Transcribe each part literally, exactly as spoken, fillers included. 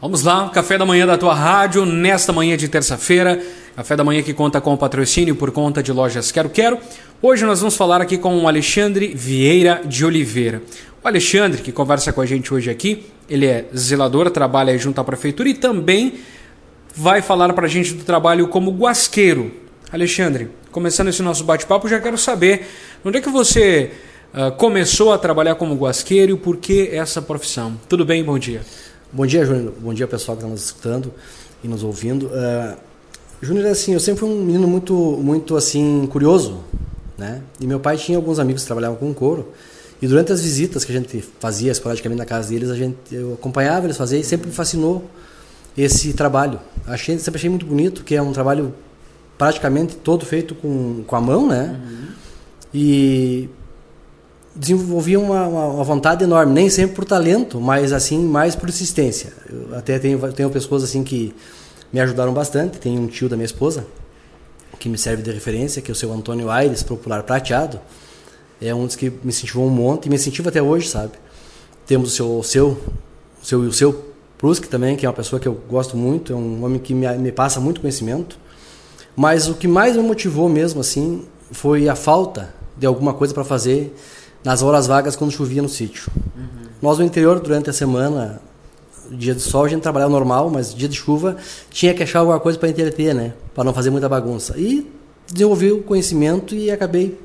Vamos lá, café da manhã da tua rádio, nesta manhã de terça-feira, café da manhã que conta com o patrocínio por conta de Lojas Quero Quero. Hoje nós vamos falar aqui com o Alexandre Vieira de Oliveira. O Alexandre, que conversa com a gente hoje aqui, ele é zelador, trabalha junto à prefeitura e também vai falar para a gente do trabalho como guasqueiro. Alexandre, começando esse nosso bate-papo, já quero saber onde é que você uh, começou a trabalhar como guasqueiro e por que essa profissão. Tudo bem? Bom dia. Bom dia, Júnior. Bom dia, pessoal que está nos escutando e nos ouvindo. Uh, Júnior, assim, eu sempre fui um menino muito, muito assim, curioso, né? E meu pai tinha alguns amigos que trabalhavam com couro. E durante as visitas que a gente fazia esporadicamente na casa deles, a gente, eu acompanhava eles fazer e sempre me fascinou esse trabalho. Achei, sempre achei muito bonito, que é um trabalho praticamente todo feito com, com a mão, né? Uhum. E desenvolvi uma, uma, uma vontade enorme, nem sempre por talento, mas assim, mais por insistência. Eu até tenho, tenho pessoas assim que me ajudaram bastante. Tem um tio da minha esposa que me serve de referência, que é o seu Antônio Aires, popular prateado. É um dos que me incentivou um monte e me incentiva até hoje, sabe? Temos o seu, o seu, o seu, o seu Pruski também, que é uma pessoa que eu gosto muito, é um homem que me, me passa muito conhecimento. Mas o que mais me motivou mesmo assim foi a falta de alguma coisa para fazer nas horas vagas quando chovia no sítio. Uhum. Nós no interior, durante a semana, dia de sol, a gente trabalhava normal, mas dia de chuva tinha que achar alguma coisa para entreter, né? Para não fazer muita bagunça. E desenvolvi o conhecimento e acabei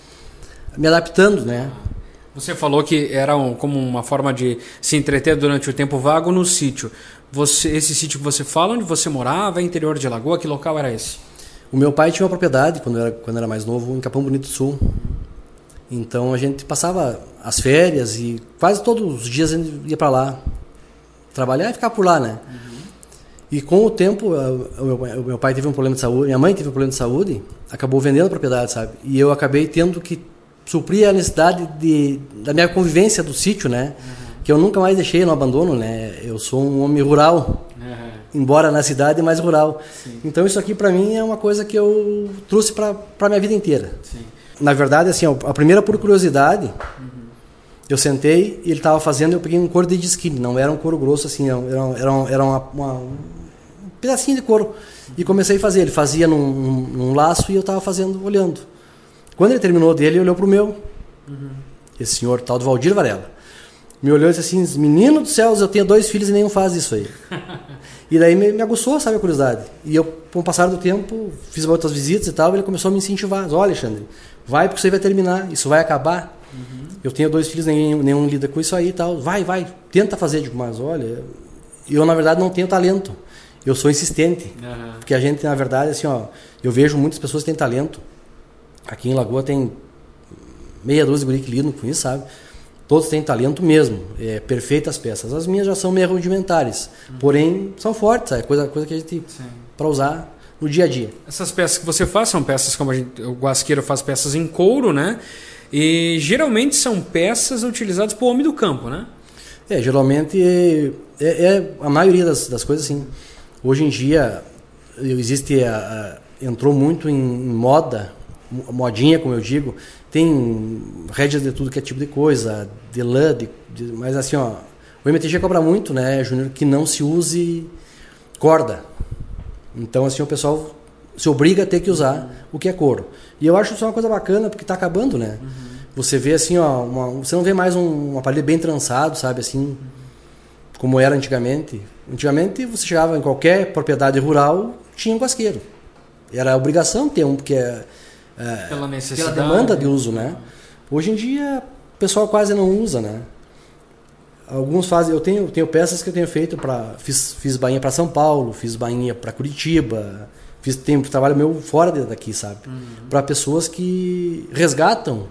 me adaptando, né? Você falou que era um, como uma forma de se entreter durante o tempo vago no sítio. Você, esse sítio que você fala, onde você morava, é interior de Lagoa, que local era esse? O meu pai tinha uma propriedade, quando eu era, quando eu era mais novo, em Capão Bonito do Sul. Então a gente passava as férias e quase todos os dias a gente ia para lá trabalhar e ficar por lá, né? Uhum. E com o tempo, o meu, o meu pai teve um problema de saúde, minha mãe teve um problema de saúde, acabou vendendo a propriedade, sabe? E eu acabei tendo que suprir a necessidade de, da minha convivência do sítio, né? Uhum. Que eu nunca mais deixei no abandono, né? Eu sou um homem rural, uhum. embora na cidade mais rural. Sim. Então isso aqui para mim é uma coisa que eu trouxe para a minha vida inteira. Sim. Na verdade, assim, a primeira por curiosidade, uhum. eu sentei e ele estava fazendo, eu peguei um couro de disquine, não era um couro grosso assim, era, era, era uma, uma, um pedacinho de couro. Uhum. E comecei a fazer, ele fazia num, num, num laço e eu estava fazendo, olhando. Quando ele terminou dele, ele olhou pro meu, uhum. esse senhor tal do Valdir Varela. Me olhou e disse assim, menino dos céus, eu tenho dois filhos e nenhum faz isso aí. E daí me, me aguçou, sabe, a curiosidade. E eu, com o passar do tempo, fiz outras visitas e tal, e ele começou a me incentivar. Olha, Alexandre, vai porque isso aí vai terminar, isso vai acabar. Uhum. Eu tenho dois filhos, nenhum, nenhum lida com isso aí e tal. Vai, vai, tenta fazer. Digo, mas olha, eu na verdade não tenho talento. Eu sou insistente. Uhum. Porque a gente, na verdade, assim, ó, eu vejo muitas pessoas que têm talento. Aqui em Lagoa tem meia dúzia de guri que lidam com isso, sabe? Todos têm talento mesmo, é, perfeitas peças. As minhas já são meio rudimentares, uhum. porém são fortes, sabe? Coisa, coisa que a gente para usar no dia a dia. Essas peças que você faz são peças como a gente, o guasqueiro faz peças em couro, né? E geralmente são peças utilizadas por homem do campo, né? É, geralmente é, é, é a maioria das, das coisas assim. Hoje em dia existe a, a, entrou muito em, em moda, modinha, como eu digo, tem rédeas de tudo que é tipo de coisa, de lã, de, de, mas assim, ó, o M T G cobra muito, né, Júnior, que não se use corda. Então, assim, o pessoal se obriga a ter que usar uhum. o que é couro. E eu acho isso uma coisa bacana, porque está acabando, né? Uhum. Você vê assim, ó, uma, você não vê mais um, um aparelho bem trançado, sabe, assim, uhum. como era antigamente. Antigamente, você chegava em qualquer propriedade rural, tinha um guasqueiro. Era a obrigação ter um, porque é É, pela necessidade, pela demanda de uso, né? Hoje em dia o pessoal quase não usa, né? Alguns fazem, eu tenho, tenho peças que eu tenho feito para fiz, fiz bainha para São Paulo, fiz bainha para Curitiba, fiz tempo trabalho meu fora daqui, sabe? Uhum. Para pessoas que resgatam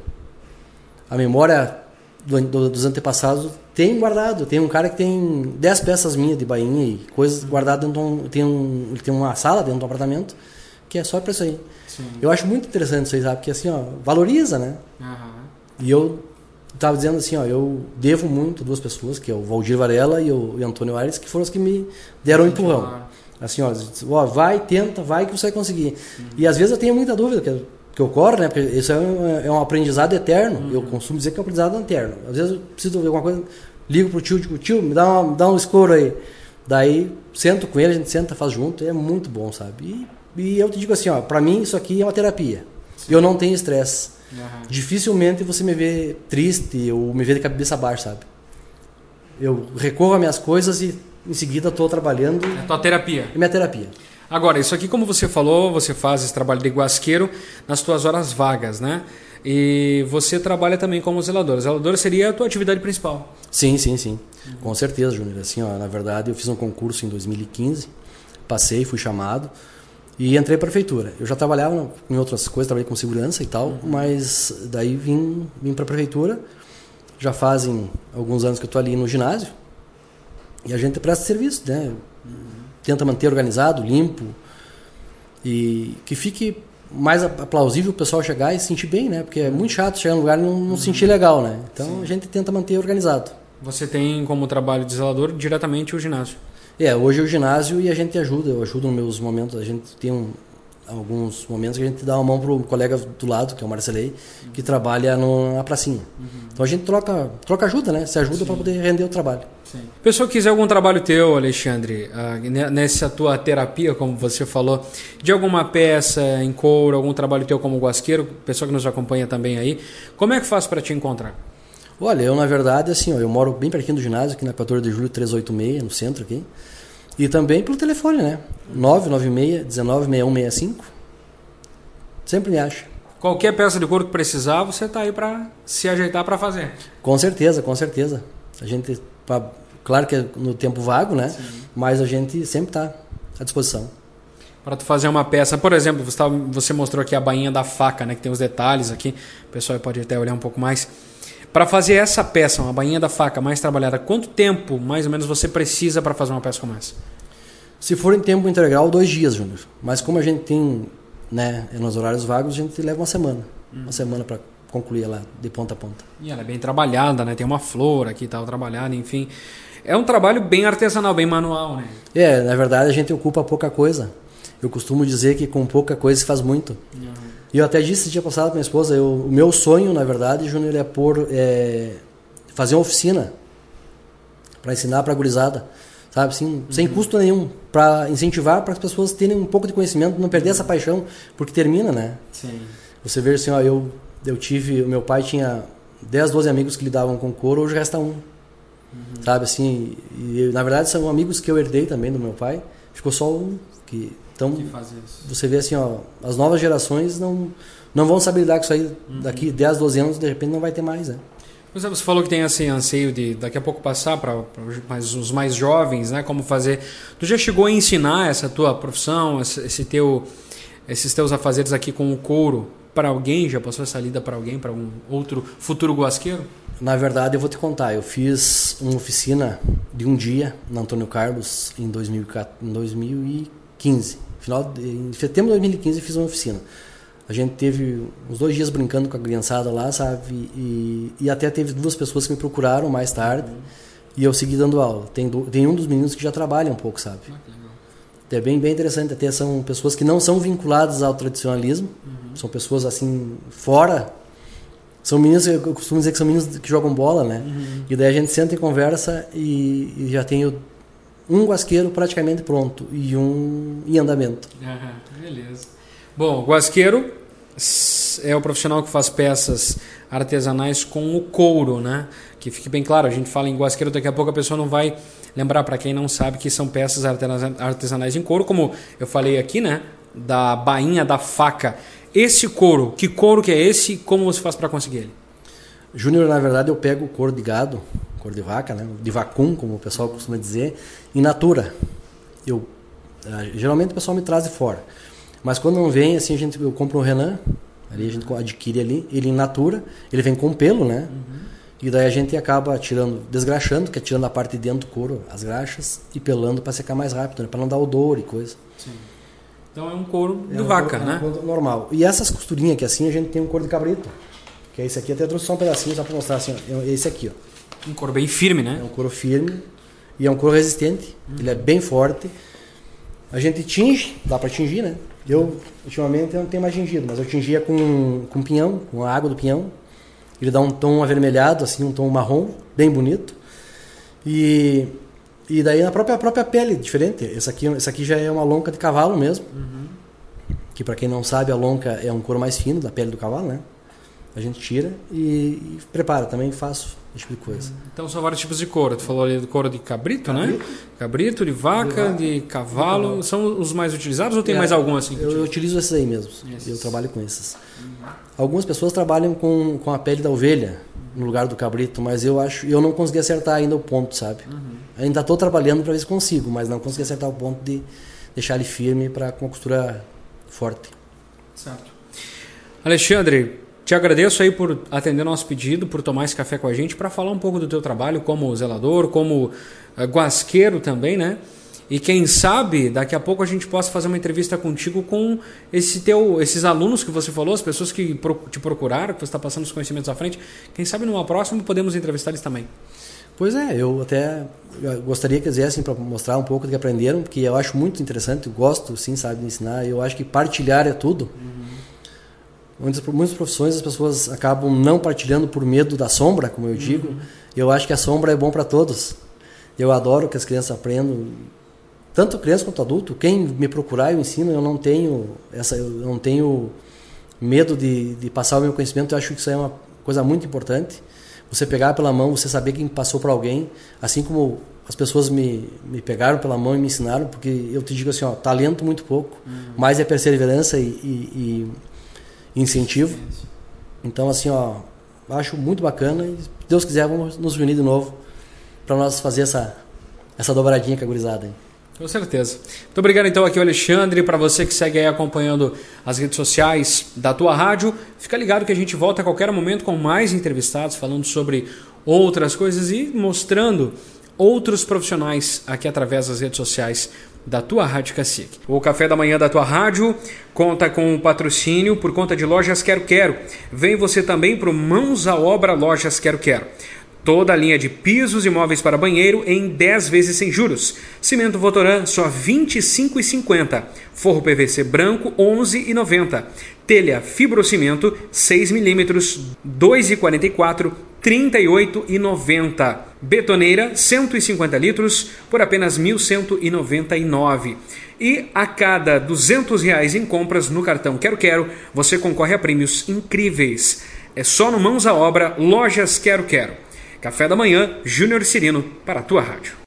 a memória do, do, dos antepassados, tem guardado. Tem um cara que tem dez peças minhas de bainha e coisas guardadas dentro de um, tem um, ele tem uma sala dentro do apartamento que é só para isso aí. Sim. Eu acho muito interessante isso aí, sabe? Porque assim, ó, valoriza, né? Uhum. E eu estava dizendo assim, ó, eu devo muito a duas pessoas, que é o Valdir Varela e o, e o Antônio Aires, que foram os que me deram um empurrão. Claro. Assim, ó, ó, vai, tenta, vai que você vai conseguir. Uhum. E às vezes eu tenho muita dúvida que, que ocorre, né? Porque isso é um, é um aprendizado eterno. Uhum. Eu costumo dizer que é um aprendizado eterno. Às vezes eu preciso ver alguma coisa, ligo pro tio, digo, tio, me dá, uma, me dá um escuro aí. Daí, sento com ele, a gente senta, faz junto, é muito bom, sabe? E, e eu te digo assim, ó, pra mim isso aqui é uma terapia. Sim. Eu não tenho estresse. Uhum. Dificilmente você me vê triste ou me vê de cabeça baixa, sabe? Eu recorro às minhas coisas e em seguida estou trabalhando. É a tua terapia. É minha terapia. Agora, isso aqui, como você falou, você faz esse trabalho de guasqueiro nas tuas horas vagas, né? E você trabalha também como zelador. Zelador seria a tua atividade principal. Sim, sim, sim. Uhum. Com certeza, Júnior. Assim, ó, na verdade, eu fiz um concurso em dois mil e quinze, passei, fui chamado e entrei para a prefeitura. Eu já trabalhava em outras coisas, trabalhei com segurança e tal, uhum. mas daí vim, vim para a prefeitura. Já fazem alguns anos que eu estou ali no ginásio e a gente presta serviço, né? Uhum. Tenta manter organizado, limpo e que fique mais plausível o pessoal chegar e se sentir bem, né? Porque é muito chato chegar num lugar e não, não se sentir legal, né? Então Sim. a gente tenta manter organizado. Você tem como trabalho de zelador diretamente o ginásio? É, hoje é o ginásio e a gente ajuda, eu ajudo nos meus momentos, a gente tem um, alguns momentos que a gente dá uma mão pro colega do lado, que é o Marcelei, uhum. que trabalha no, na pracinha. Uhum. Então a gente troca, troca ajuda, né? Se ajuda para poder render o trabalho. Sim. Pessoa que quiser algum trabalho teu, Alexandre, uh, nessa tua terapia, como você falou, de alguma peça em couro, algum trabalho teu como guasqueiro, pessoa que nos acompanha também aí, como é que faz para te encontrar? Olha, eu na verdade, assim, ó, eu moro bem pertinho do ginásio, aqui na quatorze de julho trezentos e oitenta e seis, no centro aqui, e também pelo telefone, né? nove nove seis, um nove, seis um seis cinco, sempre me acha. Qualquer peça de couro que precisar, você está aí para se ajeitar para fazer. Com certeza, com certeza. A gente, claro que é no tempo vago, né? Sim. Mas a gente sempre está à disposição. Para tu fazer uma peça, por exemplo, você, tá, você mostrou aqui a bainha da faca, né? Que tem os detalhes aqui, o pessoal pode até olhar um pouco mais. Para fazer essa peça, uma bainha da faca mais trabalhada, quanto tempo mais ou menos você precisa para fazer uma peça como essa? Se for em tempo integral, dois dias, Júnior. Mas como a gente tem, né, nos horários vagos, a gente leva uma semana. Hum. Uma semana para concluir ela de ponta a ponta. E ela é bem trabalhada, né? Tem uma flor aqui e tal, trabalhada, enfim. É um trabalho bem artesanal, bem manual, né? É, na verdade a gente ocupa pouca coisa. Eu costumo dizer que com pouca coisa se faz muito. Uhum. E eu até disse dia passado para minha esposa, eu, o meu sonho, na verdade, Júnior, é, por, é fazer uma oficina para ensinar para a gurizada, sabe, assim, uhum. sem custo nenhum, para incentivar para as pessoas terem um pouco de conhecimento, não perder uhum. essa paixão, porque termina, né? Sim. Você vê assim, ó, eu, eu tive, o meu pai tinha dez, doze amigos que lidavam com couro, hoje resta um, uhum. sabe, assim, e na verdade são amigos que eu herdei também do meu pai, ficou só um que... Então, você vê assim, ó, as novas gerações não, não vão saber lidar com isso aí uhum. daqui dez, doze anos, de repente não vai ter mais, né? Pois é, você falou que tem esse anseio de daqui a pouco passar para os mais jovens, né? Como fazer. Tu já chegou a ensinar essa tua profissão, esse teu, esses teus afazeres aqui com o couro para alguém? Já passou essa lida para alguém, para um outro futuro guasqueiro? Na verdade, eu vou te contar. Eu fiz uma oficina de um dia na Antônio Carlos em dois mil e quinze. Final de, em setembro de dois mil e quinze eu fiz uma oficina. A gente teve uns dois dias brincando com a criançada lá, sabe? E, e até teve duas pessoas que me procuraram mais tarde uhum. e eu segui dando aula. Tem, do, tem um dos meninos que já trabalha um pouco, sabe? Ah, é bem, bem interessante. Até são pessoas que não são vinculadas ao tradicionalismo. Uhum. São pessoas assim, fora. São meninos, eu costumo dizer que são meninos que jogam bola, né? Uhum. E daí a gente senta e conversa e, e já tem o um guasqueiro praticamente pronto e um em andamento. Aham, beleza. Bom, o guasqueiro é o profissional que faz peças artesanais com o couro, né? Que fique bem claro, a gente fala em guasqueiro, daqui a pouco a pessoa não vai lembrar, para quem não sabe, que são peças artesanais em couro, como eu falei aqui, né? Da bainha da faca. Esse couro, que couro que é esse e como você faz para conseguir ele? Júnior, na verdade eu pego o couro de gado, couro de vaca, né? De vacum, como o pessoal costuma dizer, in natura. Eu, geralmente o pessoal me traz de fora. Mas quando não vem, assim, a gente, eu compro um Renan, ali a gente adquire ali, ele in natura, ele vem com pelo, né? Uhum. E daí a gente acaba tirando, desgraxando, que é tirando a parte de dentro do couro, as graxas, e pelando para secar mais rápido, né? Para não dar odor e coisa. Sim. Então é um couro é de um vaca, couro, né? É um couro normal. E essas costurinhas aqui assim, a gente tem um couro de cabrito. Que é esse aqui, até trouxe só um pedacinho só para mostrar assim, ó, é esse aqui, ó. Um couro bem firme, né? É um couro firme e é um couro resistente, uhum. Ele é bem forte. A gente tinge, dá para tingir, né? Eu, ultimamente, eu não tenho mais tingido, mas eu tingia com, com pinhão, com a água do pinhão. Ele dá um tom avermelhado, assim, um tom marrom, bem bonito. E, E daí na própria, a própria pele, diferente. Essa aqui, essa aqui já é uma lonca de cavalo mesmo. Uhum. Que para quem não sabe, a lonca é um couro mais fino da pele do cavalo, né? A gente tira e, e prepara. Também faço esse tipo de coisa. Então são vários tipos de couro. Tu falou ali do couro de cabrito, cabrito. né? Cabrito, de vaca, de, de cavalo. cavalo. São os mais utilizados ou tem é, mais algum assim? Eu, eu utilizo esses aí mesmo. Esses. Eu trabalho com esses. Uhum. Algumas pessoas trabalham com, com a pele da ovelha no lugar do cabrito, mas eu acho eu não consegui acertar ainda o ponto, sabe? Uhum. Ainda estou trabalhando para ver se consigo, mas não consegui acertar o ponto de deixar ele firme para com a costura forte. Certo. Alexandre, te agradeço aí por atender nosso pedido, por tomar esse café com a gente, para falar um pouco do teu trabalho como zelador, como uh, guasqueiro também, né? E quem sabe, daqui a pouco a gente possa fazer uma entrevista contigo com esse teu, esses alunos que você falou, as pessoas que pro, te procuraram, que você está passando os conhecimentos à frente. Quem sabe numa próxima podemos entrevistar eles também. Pois é, eu até gostaria que eles viessem para mostrar um pouco do que aprenderam, porque eu acho muito interessante, eu gosto, sim, sabe, de ensinar. Eu acho que partilhar é tudo. Uhum. Muitas, muitas profissões as pessoas acabam não partilhando por medo da sombra, como eu digo. Uhum. Eu acho que a sombra é bom para todos. Eu adoro que as crianças aprendam. Tanto criança quanto adulto, quem me procurar eu ensino, eu não tenho essa, eu não tenho medo de, de passar o meu conhecimento. Eu acho que isso é uma coisa muito importante. Você pegar pela mão, você saber quem passou para alguém, assim como as pessoas me, me pegaram pela mão e me ensinaram, porque eu te digo assim, ó, talento muito pouco, uhum. mais é perseverança e, e, e incentivo. Então assim, ó, acho muito bacana e se Deus quiser vamos nos reunir de novo para nós fazer essa, essa dobradinha com a gurizada aí. Com certeza. Muito obrigado então aqui, Alexandre. Para você que segue aí acompanhando as redes sociais da tua rádio, fica ligado que a gente volta a qualquer momento com mais entrevistados, falando sobre outras coisas e mostrando outros profissionais aqui através das redes sociais da tua Rádio Cacique. O Café da Manhã da tua rádio conta com o patrocínio por conta de Lojas Quero Quero. Vem você também para o Mãos à Obra Lojas Quero Quero. Toda a linha de pisos e móveis para banheiro em dez vezes sem juros. Cimento Votoran só vinte e cinco reais e cinquenta centavos. Forro P V C branco onze reais e noventa centavos. Telha fibrocimento seis milímetros dois reais e quarenta e quatro centavos, trinta e oito reais e noventa centavos. Betoneira cento e cinquenta litros por apenas mil cento e noventa e nove reais. E a cada duzentos reais em compras no cartão Quero Quero, você concorre a prêmios incríveis. É só no Mãos à Obra Lojas Quero Quero. Café da Manhã, Júnior Cirino, para a tua rádio.